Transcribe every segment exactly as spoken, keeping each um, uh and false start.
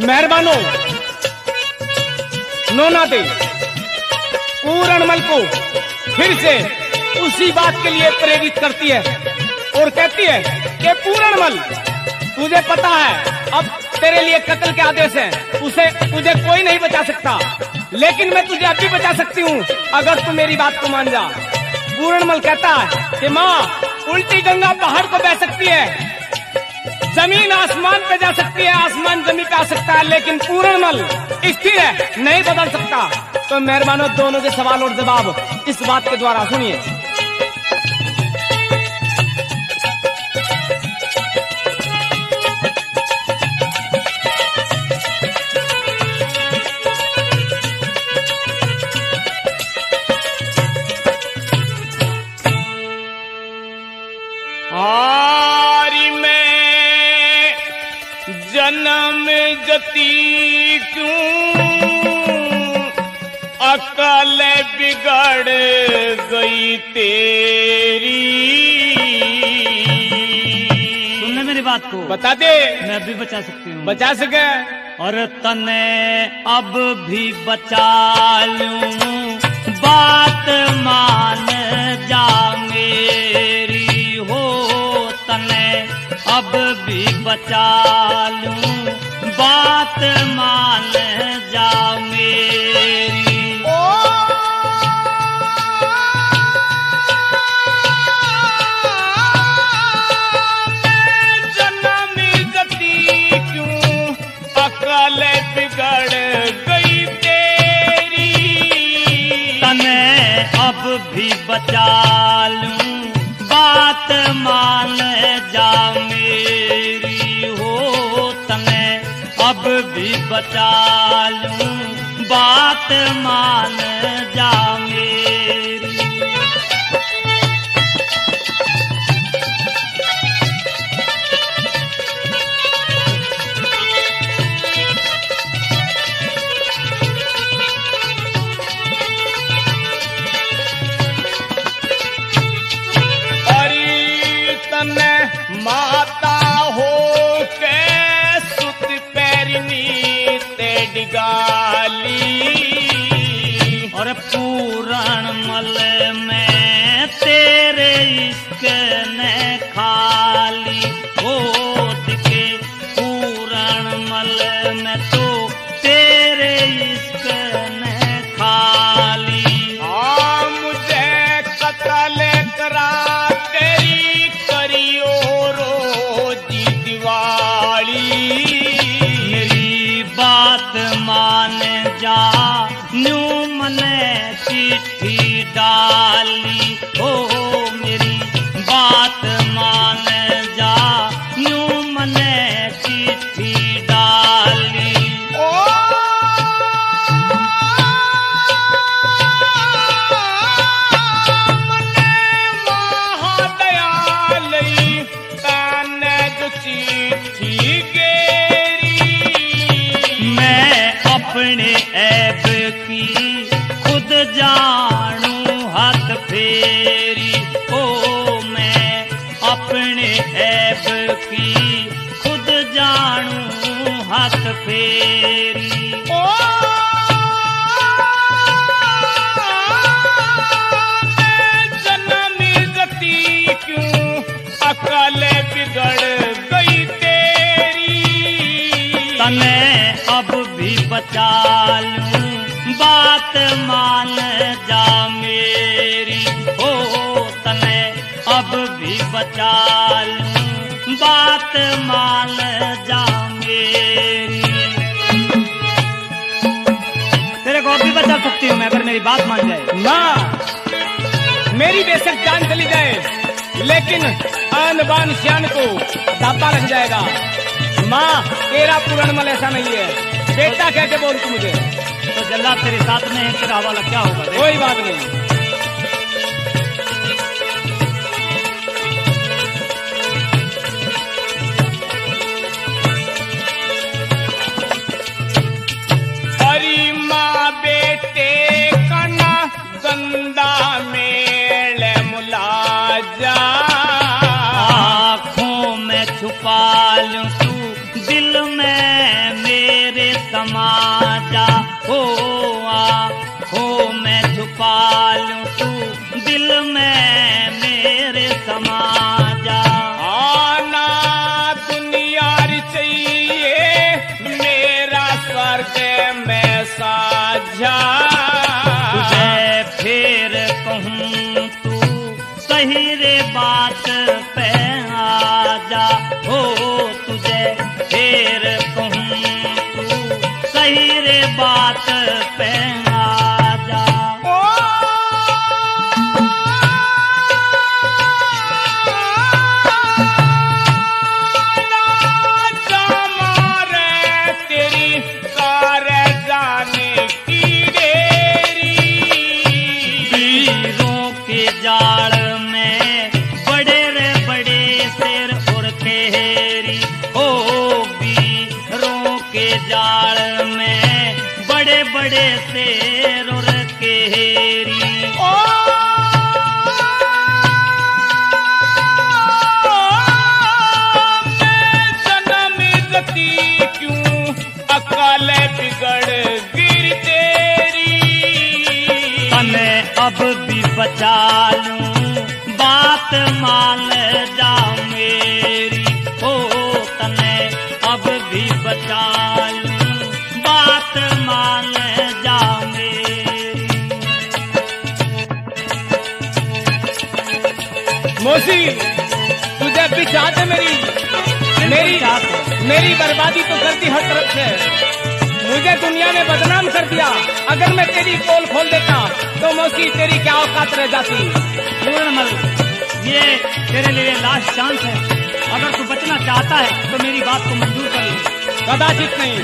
मेहरबानो नोना दे पूरणमल को फिर से उसी बात के लिए प्रेरित करती है और कहती है कि पूरणमल, तुझे पता है अब तेरे लिए कत्ल के आदेश हैं, उसे तुझे कोई नहीं बचा सकता, लेकिन मैं तुझे अभी बचा सकती हूँ अगर तू मेरी बात को मान जा। पूरणमल कहता है कि माँ, उल्टी गंगा पहाड़ को बह सकती है, जमीन आसमान पे जा सकती है, आसमान जमीन पे आ सकता है, लेकिन पूरणमल स्थिर है, नहीं बदल सकता। तो मेहरबानो दोनों के सवाल और जवाब इस बात के द्वारा सुनिए। हारी में जन्म जती क्यों, अकल बिगड़ गई तेरी। सुनने मेरी बात को, बता दे, मैं भी बचा सकती हूँ। बचा सके और तने अब भी बचा लूं, बात मान जा मेरी हो, तने अब भी बचा लूं, बात मान जा मेरी। अकल बिगड़ गई तेरी, तने अब भी बचा लूं, बात मान जा मेरी हो, तने अब भी बचा लूं, बात मान जा मेरी। माता हो के सुत पैरनी ते डिगाली, और पूरणमल में तेरे इश्क ने खाली गोद के, पूरणमल में तो तेरे इश्क ने खाली। हाँ मुझे कत्ल करा तेरी करियो रोजी दिवाली, मेरी बात मान जा, न्यू मने चिट्ठी डाली हो, मेरी बात मान जा, न्यू मने चिट्ठी डाली। ओ मने महादयाल ताने जो चिट्ठी गेरी, मैं अपने ऐब की खुद जानू हाथ फेरी हो, मैं अपने ऐब की खुद जानू हाथ फेरी। ओ जन्म जती क्यों, अकल बिगड़ गई तेरी, तने अब भी बचा लूं, बात मान जा मेरी हो, तने अब भी बचा लूं, बात मान जा मेरी। तेरे को अब भी बचा सकती हूँ मैं अगर मेरी बात मान जाए। माँ, मेरी बेशक जान चली जाए, लेकिन आन बान शान को दापा लग जाएगा। माँ, तेरा पूरणमल ऐसा नहीं है, बेटा कह के बोल तू मुझे। तो जल्लाद तेरे साथ में है, तेरा हवाला क्या होगा? कोई बात नहीं। हरी माँ बेटे कना गंदा मेल मुलाजा, आँखों में छुपा लूं तू दिल में मेरे सही रे बात पे आजा, हो तुझे फिर कहूँ तू सही रे बात पे आजा। जाल में बड़े रे बड़े शेर और खेरी, हो वीरों के जाल में बड़े बड़े शेर और खेरी। ओ मैं जन्म गति क्यों अकाल बिगड़ गिर तेरी, तने अब भी बचा लूं बात मान जा मेरी, हो तने अब भी बचा लूं बात मान जा मेरी। मोसी तुझे भी चाहते मेरी मेरी मेरी बर्बादी तो कर दी हर तरफ से, मुझे दुनिया ने बदनाम कर दिया। अगर मैं तेरी पोल खोल देता तो मौसी तेरी क्या औकात रह जाती। पूर्णमल, ये तेरे लिए लास्ट चांस है, अगर तू बचना चाहता है तो मेरी बात को मंजूर कर ले। कदाचित नहीं।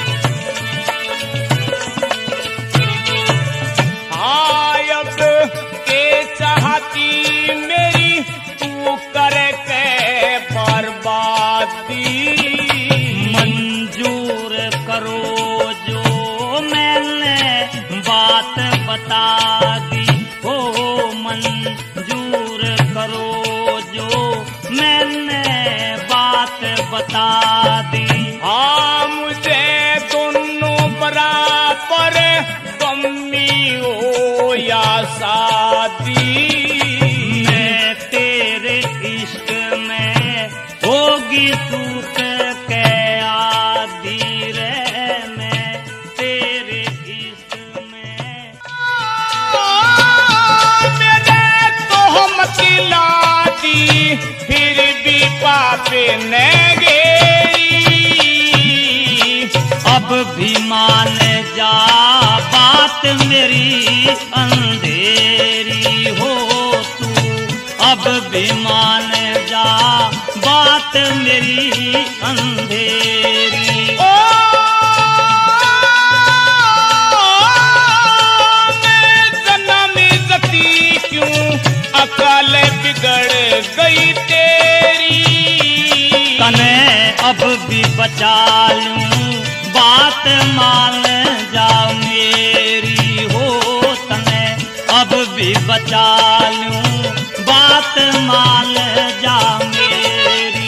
आयब के चाहती मेरी तू करे के बर्बादी, मंजूर करो जो मैंने बात बता दी, हो मंजूर करो जो मैंने बात बता दी। हाँ मुझे दोनों बराबर कमी हो या शादी, मैं तेरे इश्क में होगी सुख के आदि रे, मैं तेरे इश्क में। मेरे तो हम दी फिर भी पापे न गई, अब भी मान जा बात मेरी अंधेरी, हो तू अब भी मान जा बात मेरी अंधेरी। ओ मैं जन्म गति क्यों अकाल बिगड़ गई तेरी, तने अब भी बचा लूं बात मान जा मेरी, हो तने अब भी बचा लूं बात मान जा मेरी।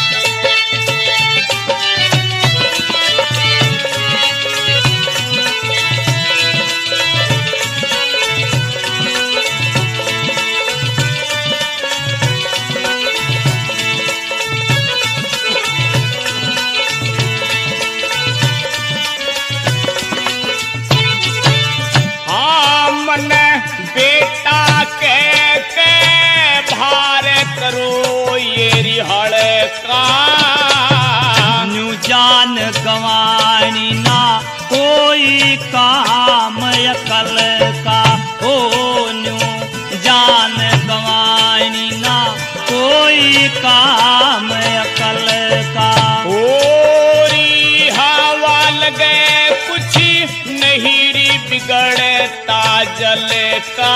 बेटा के के भार करो ये रिहड़ का, न्यू जान गवानी ना कोई काम अकल का, हो न्यू जान गवानी ना कोई काम अकल का। ओरी हवा लगे कुछ नहीं री बिगड़ता जल का,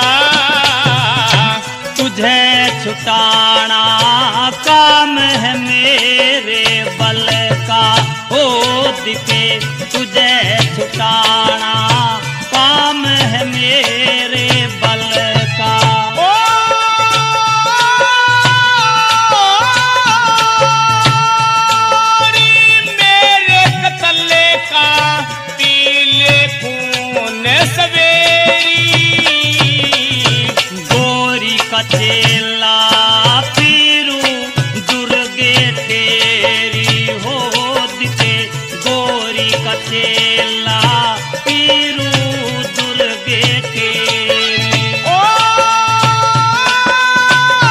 तुझे छुटाना काम है मेरे बल का, हो दिखे तुझे छुटाना काम है मेरे बल का। मेरे कतले का पीले खून सवेरी, गोरी का चेला पीरू दुर्गे तेरी, हो दिखे गोरी का चेला पीरू दुर्गे तेरी। ओ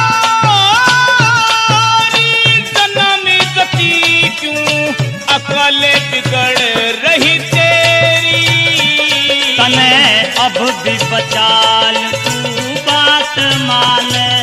बिगड़ रही तेरी। तने अब भी बचाल तू बात मान।